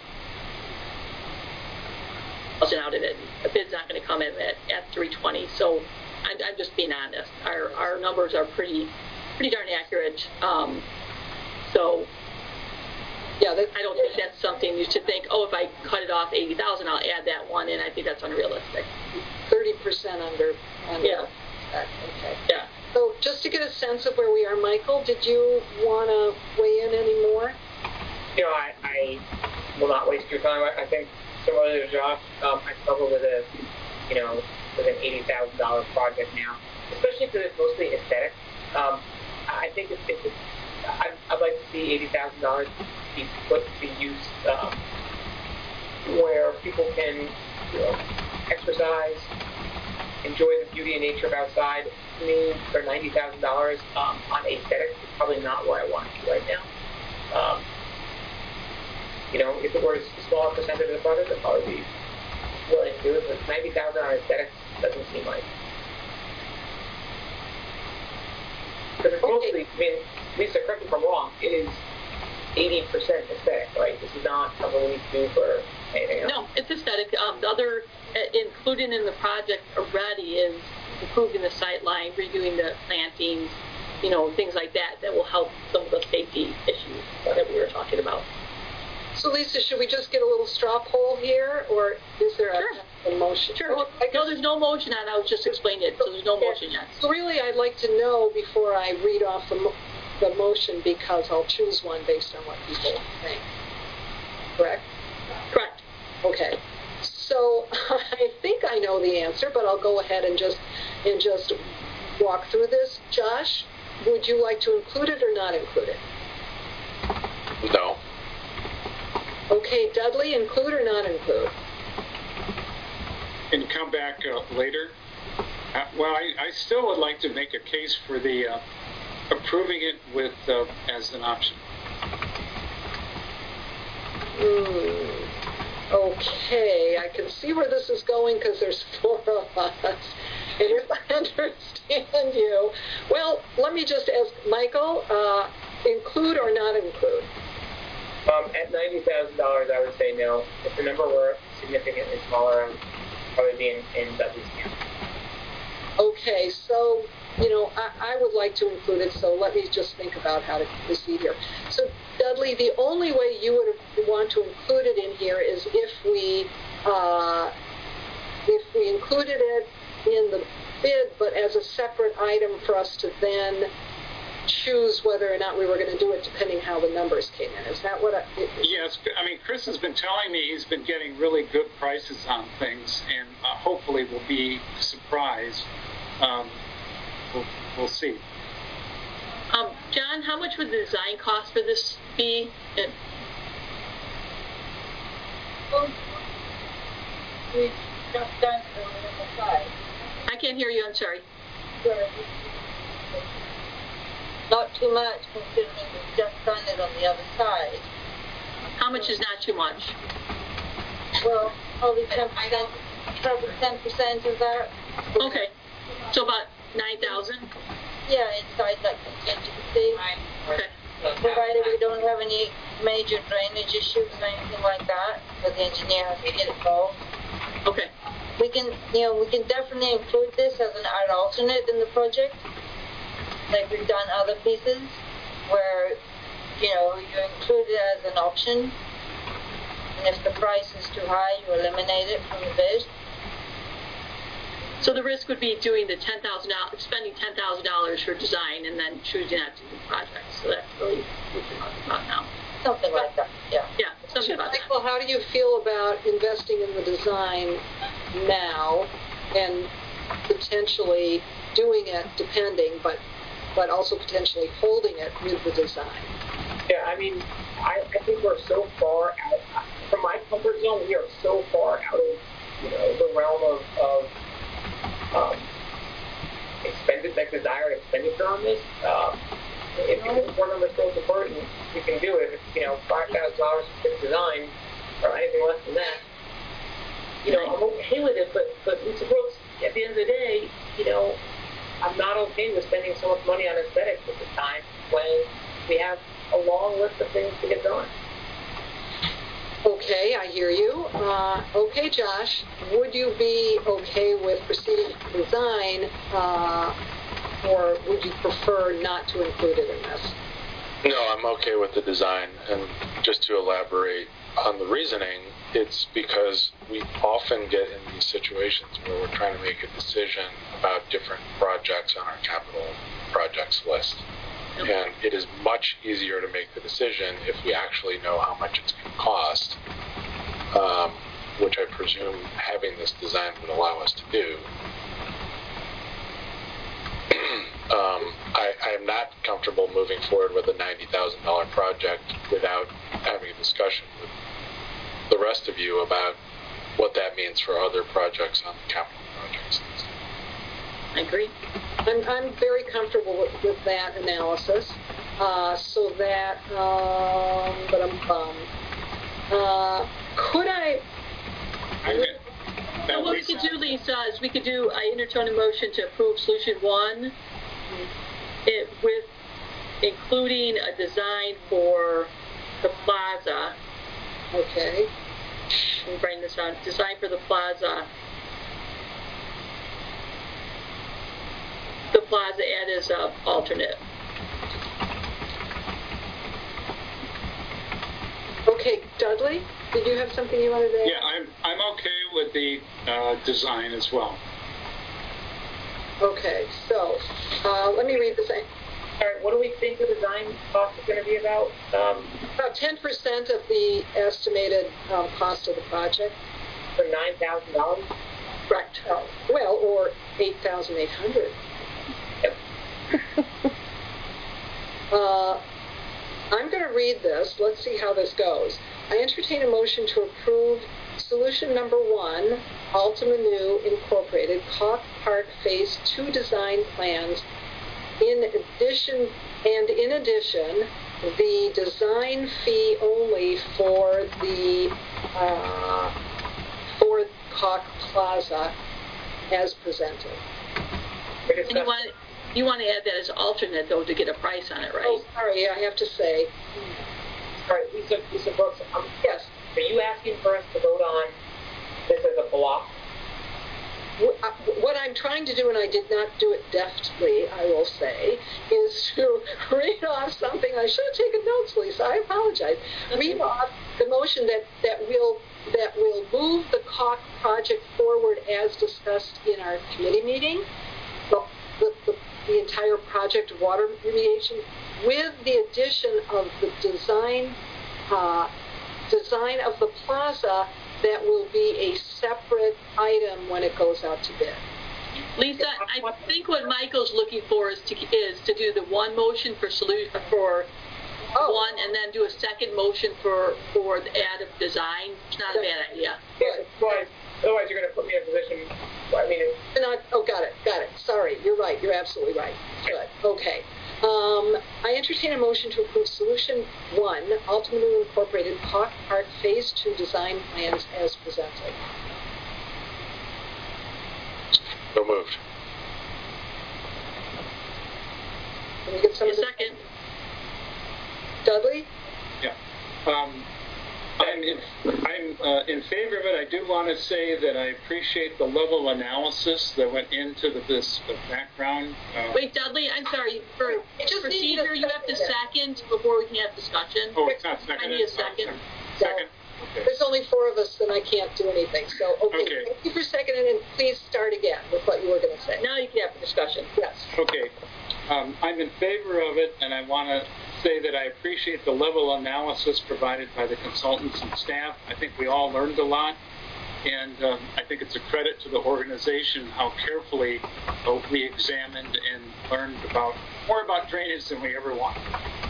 E: out of it. A bid's not going to come in at $320,000. So I'm just being honest. Our numbers are pretty darn accurate. So. Yeah, I don't think that's something you should think, oh, if I cut it off $80,000, I'll add that one in. I think that's unrealistic.
A: 30% under.
E: Yeah.
A: That. Okay.
E: Yeah.
A: So just to get a sense of where we are, Michael, did you want to weigh in any more?
G: You know, I will not waste your time. I think similar to Josh, I struggle with with an $80,000 project now, especially because it's mostly aesthetic. I think I'd like to see $80,000 be put to use where people can, exercise, enjoy the beauty and nature of outside. To me, for $90,000 on aesthetics, is probably not where I want to be right now. If it were a smaller percentage of the project, I'd probably be willing to do it. But $90,000 on aesthetics doesn't seem like. Because it's mostly, Lisa, correct me if I'm wrong, it is 80% aesthetic, right? This is not something we need to do for anything else.
E: No, it's aesthetic. The other included in the project already is improving the sight line, redoing the plantings, things like that will help some of the safety issues that we were talking about.
A: So, Lisa, should we just get a little straw poll here, or is there a motion?
E: Sure. No, there's no motion on it. I was just explaining it, so there's no motion yet.
A: So really, I'd like to know before I read off the motion, because I'll choose one based on what people think. Correct?
E: Correct.
A: Okay. So I think I know the answer, but I'll go ahead and just walk through this. Josh, would you like to include it or not include it?
D: No.
A: Okay, Dudley, include or not include?
C: And come back later. I still would like to make a case for the approving it with as an option.
A: Okay, I can see where this is going because there's 4 of us. And if I understand you, well, let me just ask Michael, include or not include?
G: At $90,000, I would say no. If the number were significantly smaller, I'd probably be in Dudley's camp.
A: Okay, so, I would like to include it, so let me just think about how to proceed here. So, Dudley, the only way you would want to include it in here is if we included it in the bid, but as a separate item for us to then choose whether or not we were going to do it depending how the numbers came in. Is that what
C: Yes. Chris has been telling me he's been getting really good prices on things, and hopefully we'll be surprised. We'll see.
E: John, how much would the design cost for this be?
K: We just done it on the side.
E: I can't hear you. I'm sorry.
K: Not too much, considering we've just done it on the other side.
E: How much is not too much?
K: Well, probably 10%. Probably 10% of that.
E: Okay, so about 9,000.
K: Yeah, inside that contingency.
E: Okay.
K: Provided we don't have any major drainage issues or anything like that, but the engineer has to get it solved.
E: Okay.
K: we can definitely include this as an alternate in the project, like we've done other pieces, where, you include it as an option, and if the price is too high, you eliminate it from the bid.
E: So the risk would be doing the spending $10,000 for design and then choosing not to do the project. So that's really what you're talking about now.
K: Something like that, yeah.
E: Yeah, something about that.
A: Michael, how do you feel about investing in the design now and potentially doing it depending, but also potentially holding it with the design?
G: Yeah, I mean, I think we're so far out, from my comfort zone, we are so far out of, the realm of desired expenditure on this. If one number is so important, you can do it. If $5,000 for design or anything less than that, I'm okay with it. But Lisa Brooks, at the end of the day, I'm not okay with spending so much money on aesthetics at this time when we have a long list of things to get done.
A: Okay, I hear you. Okay, Josh, would you be okay with proceeding with design, or would you prefer not to include it in this?
D: No, I'm okay with the design. And just to elaborate on the reasoning, it's because we often get in these situations where we're trying to make a decision about different projects on our capital projects list. And it is much easier to make the decision if we actually know how much it's going to cost, which I presume having this design would allow us to do. I am not comfortable moving forward with a $90,000 project without having a discussion with the rest of you about what that means for other projects on the capital projects list.
E: I agree.
A: I'm very comfortable with that analysis. So that, but I'm bummed. Could I?
E: So what we could do, Lisa, is I entertain a motion to approve solution 1, with including a design for the plaza.
A: Okay.
E: Let me bring this on. Design for the plaza. The plaza add as an alternate.
A: Okay, Dudley, did you have something you wanted to add?
C: Yeah, I'm okay with the design as well.
A: Okay, so let me read this.
G: All right, what do we think the design cost is going to be about?
A: About 10% of the estimated cost of the project.
G: For $9,000?
A: Correct. Well, or $8,800.
G: Yep.
A: I'm going to read this. Let's see how this goes. I entertain a motion to approve solution number 1, Ultima New Incorporated, Caulk Park Phase 2 design plans. In addition, the design fee only for the Caulk Plaza as presented.
E: And you want to add that as alternate, though, to get a price on it, right?
A: Oh, sorry, I have to say.
G: All right, Lisa Brooks, yes. Are you asking for us to vote on this as a block?
A: What I'm trying to do, and I did not do it deftly, I will say, is to read off something. I should have taken notes, Lisa. I apologize. Read off the motion that will move the Caulk project forward as discussed in our committee meeting. The entire project of water remediation, with the addition of the design of the plaza that will be a separate item when it goes out to bid.
E: Lisa, I think what Michael's looking for is to do the one motion for one, and then do a second motion for the add of design. It's not a bad idea.
G: Yeah, otherwise you're going to put me in a position.
A: Got it. Sorry, you're right. You're absolutely right. Good. Okay. I entertain a motion to approve Solution 1, Ultima New Incorporated, Caulk Park Phase 2 design plans as presented.
D: So moved.
A: Can we get some
E: A second.
A: Dudley?
C: Yeah. I'm in favor of it. I do want to say that I appreciate the level of analysis that went into this background.
E: Wait, Dudley, I'm sorry. For procedure, you have to second before we can have discussion.
C: Oh, it's not second.
E: I need a second.
C: Second. Okay.
A: There's only 4 of us, and I can't do anything. So, okay. Thank you for seconding, and please start again with what you were going to say.
E: Now you can have the discussion.
A: Yes.
C: Okay. I'm in favor of it, and I want to say that I appreciate the level of analysis provided by the consultants and staff. I think we all learned a lot, and I think it's a credit to the organization how carefully we examined and learned more about drainage than we ever wanted.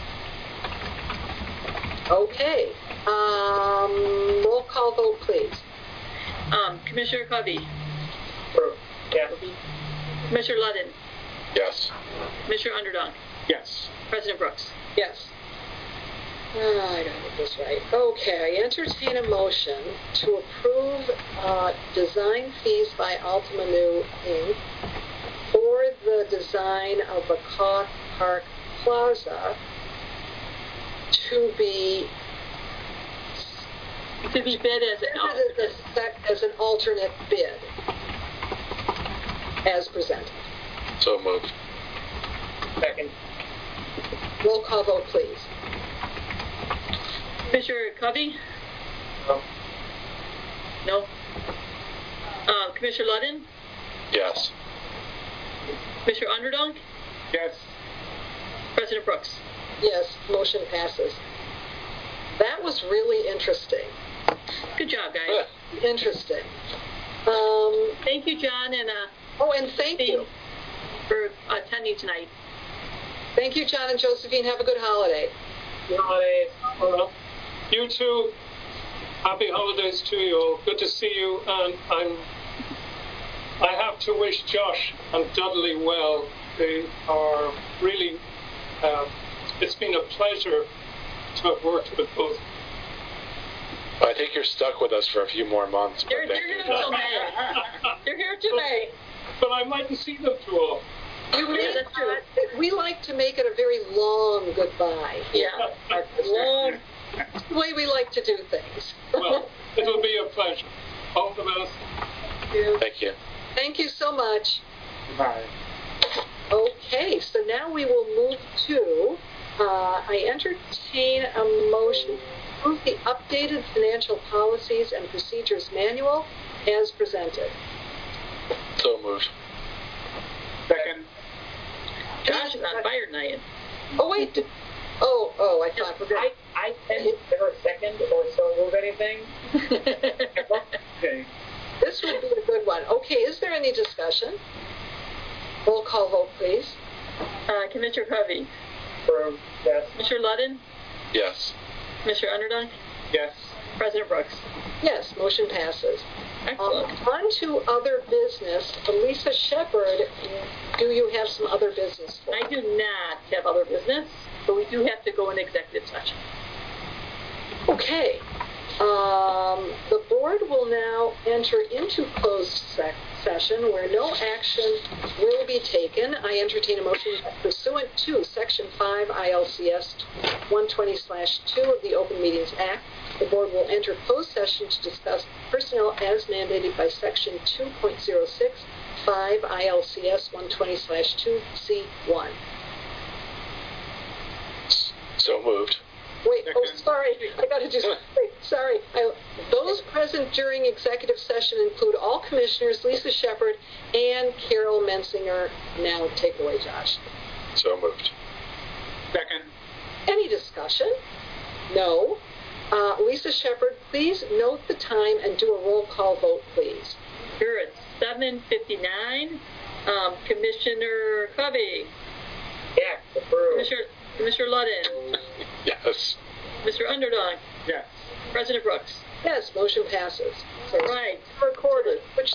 A: Okay. Roll call vote, please.
E: Commissioner Covey.
J: Yes.
E: Commissioner Ludden.
D: Yes.
E: Commissioner Underdog.
C: Yes.
E: President Brooks.
A: Yes. I got it this right. Okay, I entertain a motion to approve design fees by Altima New Inc. for the design of the Coth Park Plaza to be
E: bid
A: as an alternate bid, as presented.
D: So moved.
J: Second.
A: Roll call vote, please.
E: Commissioner Covey? No. Commissioner Ludden?
D: Yes.
E: Commissioner Underdog?
C: Yes.
E: President Brooks?
A: Yes, motion passes. That was really interesting.
E: Good job, guys.
A: Interesting.
E: Thank you, John, and
A: and thank you
E: for attending tonight.
A: Thank you, John and Josephine. Have a good holiday.
J: Good holidays. You too. Happy holidays to you all. Good to see you. And I have to wish Josh and Dudley well. They are really. It's been a pleasure to have worked with both.
D: I think you're stuck with us for a few more months.
E: They're here till May. They're here till May.
J: But I mightn't see them too often.
E: That's true.
A: We like to make it a very long goodbye.
E: Yeah.
A: Long. It's the way we like to do things.
J: Well, it'll be a pleasure. All the best.
D: Thank you.
A: Thank you so much.
C: Bye.
A: Okay, so now we will move to, I entertain a motion to approve the updated financial policies and procedures manual as presented.
D: So moved.
C: Second.
E: Josh is on fire tonight.
A: Oh, wait. I thought.
G: I didn't ever second or so move anything.
C: Okay.
A: This would be a good one. Okay, is there any discussion? Roll call vote, please.
E: Commissioner Covey.
J: Yes.
E: Commissioner Ludden.
D: Yes.
E: Commissioner Underdog.
C: Yes.
E: President Brooks.
A: Yes, motion passes.
E: Excellent.
A: On to other business. Lisa Shepherd, do you have some other business for us?
E: I do not have other business, but we do have to go in executive session.
A: Okay. The board will now enter into closed session where no action will be taken. I entertain a motion pursuant to Section 5 ILCS 120/2 of the Open Meetings Act. The board will enter closed session to discuss personnel as mandated by Section 2.06 5 ILCS 120/2C1.
D: So moved.
A: Wait, sorry. I got to do something. Sorry. Those present during executive session include all commissioners, Lisa Shepherd, and Carol Mensinger. Now take away, Josh.
D: So moved.
C: Second.
A: Any discussion? No. Lisa Shepherd, please note the time and do a roll call vote, please.
E: Here it's 7:59. Commissioner Covey.
G: Yes, approved.
E: Commissioner Ludden.
D: Yes.
E: Mr. Underdog.
C: Yes.
E: President Brooks.
A: Yes, motion passes. So
E: Right.
A: recorded. Which